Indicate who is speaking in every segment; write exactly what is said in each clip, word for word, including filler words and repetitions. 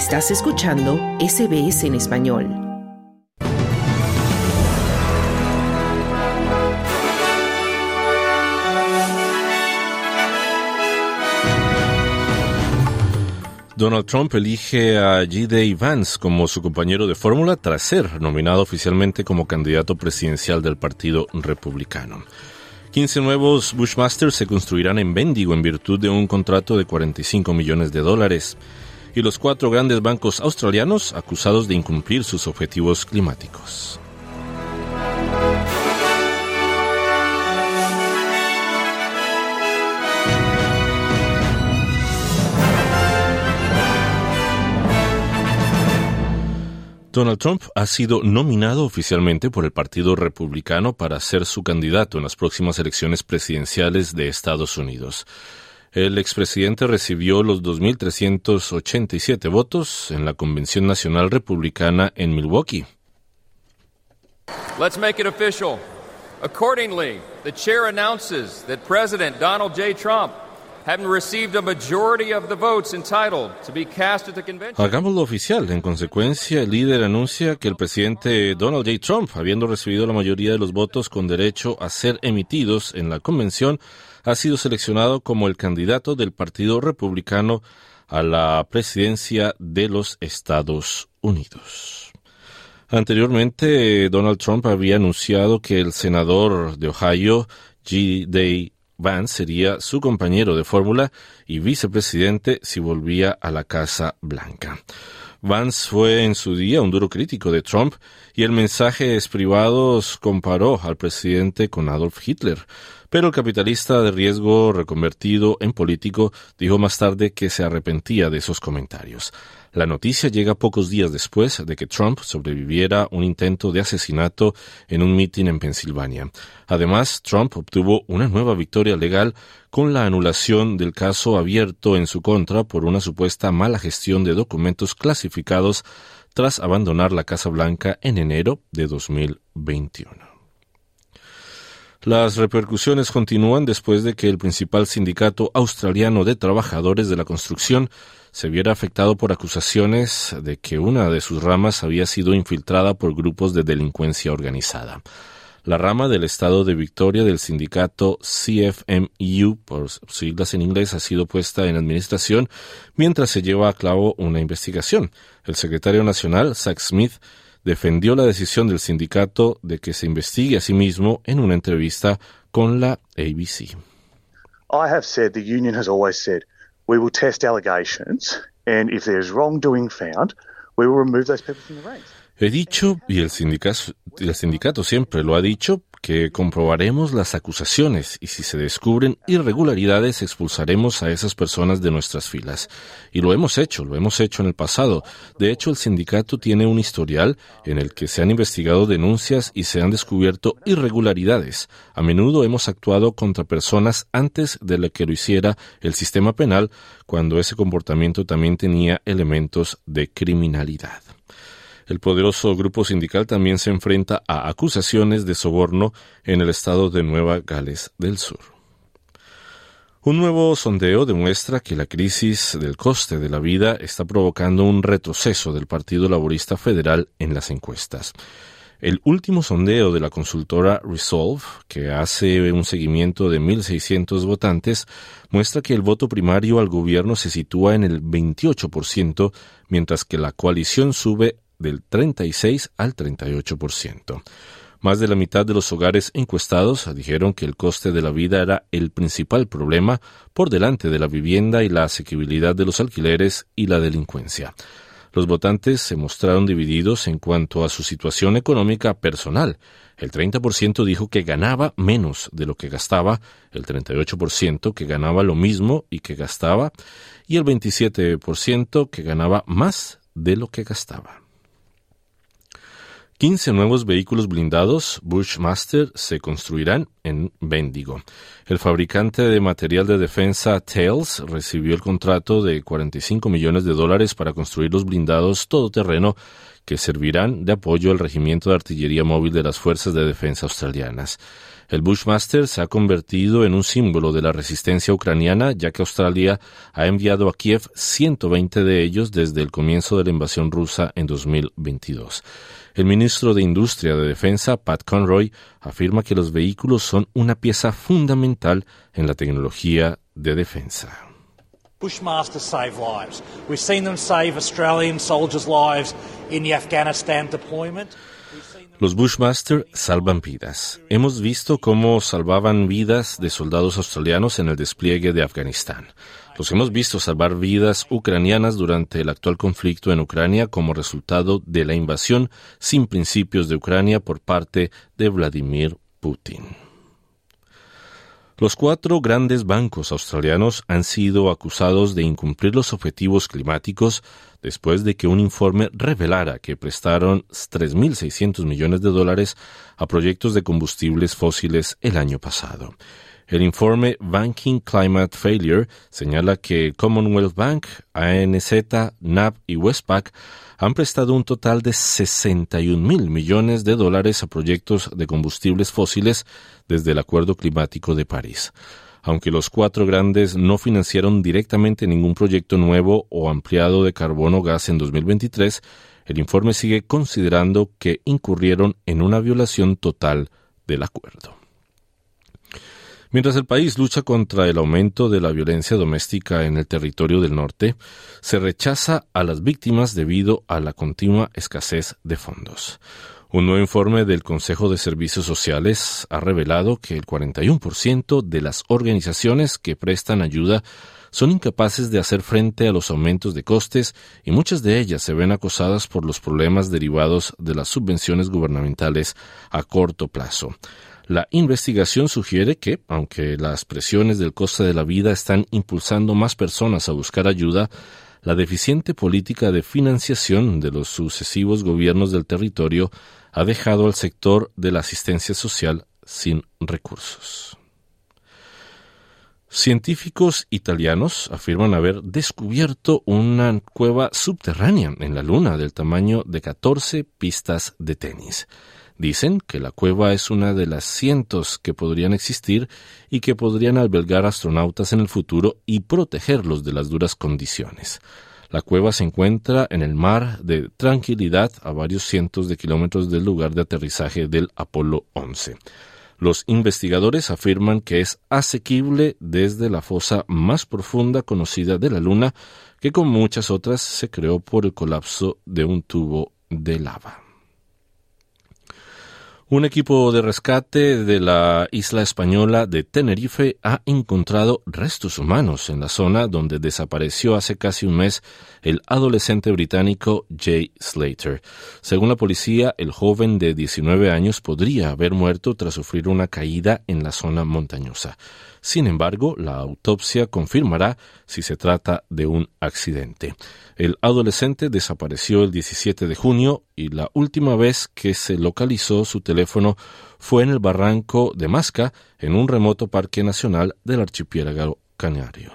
Speaker 1: Estás escuchando S B S en español.
Speaker 2: Donald Trump elige a J D Vance como su compañero de fórmula tras ser nominado oficialmente como candidato presidencial del Partido Republicano. quince nuevos Bushmasters se construirán en Bendigo en virtud de un contrato de cuarenta y cinco millones de dólares. Y los cuatro grandes bancos australianos acusados de incumplir sus objetivos climáticos. Donald Trump ha sido nominado oficialmente por el Partido Republicano para ser su candidato en las próximas elecciones presidenciales de Estados Unidos. El expresidente recibió los dos mil trescientos ochenta y siete votos en la Convención Nacional Republicana en Milwaukee.
Speaker 3: Let's make it official. Accordingly, the chair announces that President Donald J. Trump, having received a majority of the votes entitled to be cast at the convention.
Speaker 2: Hagámoslo oficial. En consecuencia, el líder anuncia que el presidente Donald J. Trump, habiendo recibido la mayoría de los votos con derecho a ser emitidos en la convención, ha sido seleccionado como el candidato del Partido Republicano a la presidencia de los Estados Unidos. Anteriormente, Donald Trump había anunciado que el senador de Ohio, J D Vance, sería su compañero de fórmula y vicepresidente si volvía a la Casa Blanca. Vance fue en su día un duro crítico de Trump y en mensajes privados comparó al presidente con Adolf Hitler. Pero el capitalista de riesgo reconvertido en político dijo más tarde que se arrepentía de esos comentarios. La noticia llega pocos días después de que Trump sobreviviera un intento de asesinato en un mitin en Pensilvania. Además, Trump obtuvo una nueva victoria legal con la anulación del caso abierto en su contra por una supuesta mala gestión de documentos clasificados tras abandonar la Casa Blanca en enero de dos mil veintiuno. Las repercusiones continúan después de que el principal sindicato australiano de trabajadores de la construcción se viera afectado por acusaciones de que una de sus ramas había sido infiltrada por grupos de delincuencia organizada. La rama del estado de Victoria del sindicato C F M U, por siglas en inglés, ha sido puesta en administración mientras se lleva a cabo una investigación. El secretario nacional, Zach Smith, defendió la decisión del sindicato de que se investigue a sí mismo en una entrevista con la A B C.
Speaker 4: I have said, the union has always said, we will test allegations and if there is wrongdoing found, we will remove those people from the ranks.
Speaker 2: He dicho, y el sindicato, el sindicato siempre lo ha dicho, que comprobaremos las acusaciones y si se descubren irregularidades expulsaremos a esas personas de nuestras filas. Y lo hemos hecho, lo hemos hecho en el pasado. De hecho, el sindicato tiene un historial en el que se han investigado denuncias y se han descubierto irregularidades. A menudo hemos actuado contra personas antes de lo que lo hiciera el sistema penal, cuando ese comportamiento también tenía elementos de criminalidad. El poderoso grupo sindical también se enfrenta a acusaciones de soborno en el estado de Nueva Gales del Sur. Un nuevo sondeo demuestra que la crisis del coste de la vida está provocando un retroceso del Partido Laborista Federal en las encuestas. El último sondeo de la consultora Resolve, que hace un seguimiento de mil seiscientos votantes, muestra que el voto primario al gobierno se sitúa en el veintiocho por ciento, mientras que la coalición sube del treinta y seis al treinta y ocho por ciento. Más de la mitad de los hogares encuestados dijeron que el coste de la vida era el principal problema, por delante de la vivienda y la asequibilidad de los alquileres y la delincuencia. Los votantes se mostraron divididos en cuanto a su situación económica personal. El treinta por ciento dijo que ganaba menos de lo que gastaba, el treinta y ocho por ciento que ganaba lo mismo y que gastaba, y el veintisiete por ciento que ganaba más de lo que gastaba. quince nuevos vehículos blindados Bushmaster se construirán en Bendigo. El fabricante de material de defensa Thales recibió el contrato de cuarenta y cinco millones de dólares para construir los blindados todoterreno que servirán de apoyo al Regimiento de Artillería Móvil de las Fuerzas de Defensa Australianas. El Bushmaster se ha convertido en un símbolo de la resistencia ucraniana, ya que Australia ha enviado a Kiev ciento veinte de ellos desde el comienzo de la invasión rusa en dos mil veintidós. El ministro de Industria de Defensa, Pat Conroy, afirma que los vehículos son una pieza fundamental en la tecnología de defensa.
Speaker 5: Bushmasters save lives. We've seen them save Australian soldiers' lives in the Afghanistan deployment.
Speaker 2: Los Bushmaster salvan vidas. Hemos visto cómo salvaban vidas de soldados australianos en el despliegue de Afganistán. Los hemos visto salvar vidas ucranianas durante el actual conflicto en Ucrania como resultado de la invasión sin principios de Ucrania por parte de Vladimir Putin. Los cuatro grandes bancos australianos han sido acusados de incumplir los objetivos climáticos después de que un informe revelara que prestaron tres mil seiscientos millones de dólares a proyectos de combustibles fósiles el año pasado. El informe Banking Climate Failure señala que Commonwealth Bank, A N Z, N A B y Westpac han prestado un total de sesenta y un mil millones de dólares a proyectos de combustibles fósiles desde el Acuerdo Climático de París. Aunque los cuatro grandes no financiaron directamente ningún proyecto nuevo o ampliado de carbón o gas en dos mil veintitrés, el informe sigue considerando que incurrieron en una violación total del acuerdo. Mientras el país lucha contra el aumento de la violencia doméstica en el territorio del norte, se rechaza a las víctimas debido a la continua escasez de fondos. Un nuevo informe del Consejo de Servicios Sociales ha revelado que el cuarenta y uno por ciento de las organizaciones que prestan ayuda son incapaces de hacer frente a los aumentos de costes y muchas de ellas se ven acosadas por los problemas derivados de las subvenciones gubernamentales a corto plazo. La investigación sugiere que, aunque las presiones del coste de la vida están impulsando más personas a buscar ayuda, la deficiente política de financiación de los sucesivos gobiernos del territorio ha dejado al sector de la asistencia social sin recursos. Científicos italianos afirman haber descubierto una cueva subterránea en la Luna del tamaño de catorce pistas de tenis. Dicen que la cueva es una de las cientos que podrían existir y que podrían albergar astronautas en el futuro y protegerlos de las duras condiciones. La cueva se encuentra en el mar de Tranquilidad, a varios cientos de kilómetros del lugar de aterrizaje del Apolo once. Los investigadores afirman que es asequible desde la fosa más profunda conocida de la Luna, que con muchas otras se creó por el colapso de un tubo de lava. Un equipo de rescate de la isla española de Tenerife ha encontrado restos humanos en la zona donde desapareció hace casi un mes el adolescente británico Jay Slater. Según la policía, el joven de diecinueve años podría haber muerto tras sufrir una caída en la zona montañosa. Sin embargo, la autopsia confirmará si se trata de un accidente. El adolescente desapareció el diecisiete de junio y la última vez que se localizó su teléfono fue en el barranco de Masca, en un remoto parque nacional del archipiélago canario.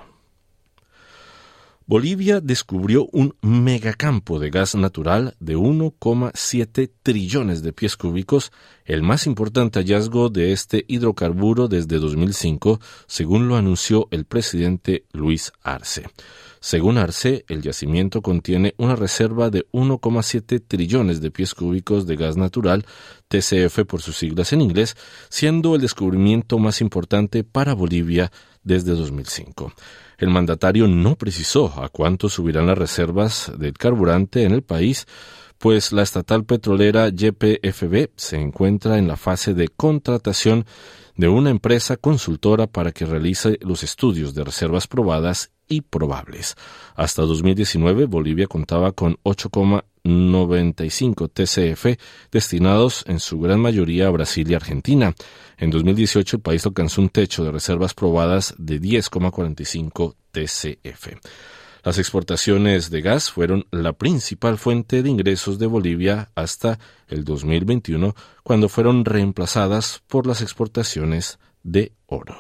Speaker 2: Bolivia descubrió un megacampo de gas natural de uno coma siete trillones de pies cúbicos, el más importante hallazgo de este hidrocarburo desde dos mil cinco, según lo anunció el presidente Luis Arce. Según Arce, el yacimiento contiene una reserva de uno coma siete trillones de pies cúbicos de gas natural, T C F por sus siglas en inglés, siendo el descubrimiento más importante para Bolivia desde dos mil cinco. El mandatario no precisó a cuánto subirán las reservas del carburante en el país, pues la estatal petrolera Y P F B se encuentra en la fase de contratación de una empresa consultora para que realice los estudios de reservas probadas y probables. Hasta dos mil diecinueve, Bolivia contaba con ocho coma noventa y cinco T C F destinados en su gran mayoría a Brasil y Argentina. En dos mil dieciocho, el país alcanzó un techo de reservas probadas de diez coma cuarenta y cinco T C F. Las exportaciones de gas fueron la principal fuente de ingresos de Bolivia hasta el dos mil veintiuno, cuando fueron reemplazadas por las exportaciones de oro.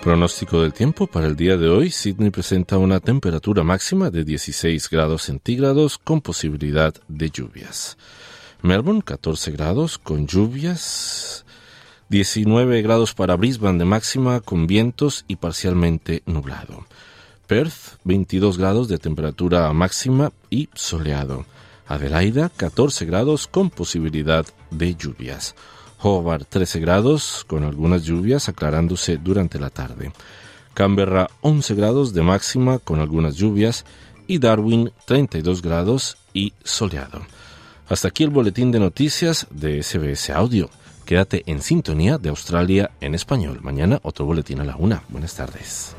Speaker 2: Pronóstico del tiempo para el día de hoy. Sydney presenta una temperatura máxima de dieciséis grados centígrados con posibilidad de lluvias. Melbourne, catorce grados con lluvias. diecinueve grados para Brisbane de máxima con vientos y parcialmente nublado. Perth, veintidós grados de temperatura máxima y soleado. Adelaida, catorce grados con posibilidad de lluvias. Hobart, trece grados con algunas lluvias aclarándose durante la tarde. Canberra, once grados de máxima con algunas lluvias. Y Darwin, treinta y dos grados y soleado. Hasta aquí el boletín de noticias de S B S Audio. Quédate en sintonía de Australia en español. Mañana otro boletín a la una. Buenas tardes.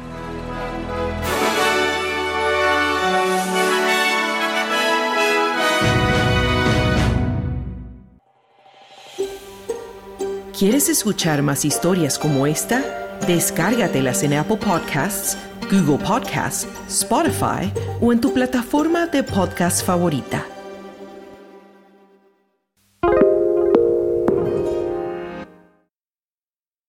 Speaker 1: ¿Quieres escuchar más historias como esta? Descárgatelas en Apple Podcasts, Google Podcasts, Spotify o en tu plataforma de podcast favorita.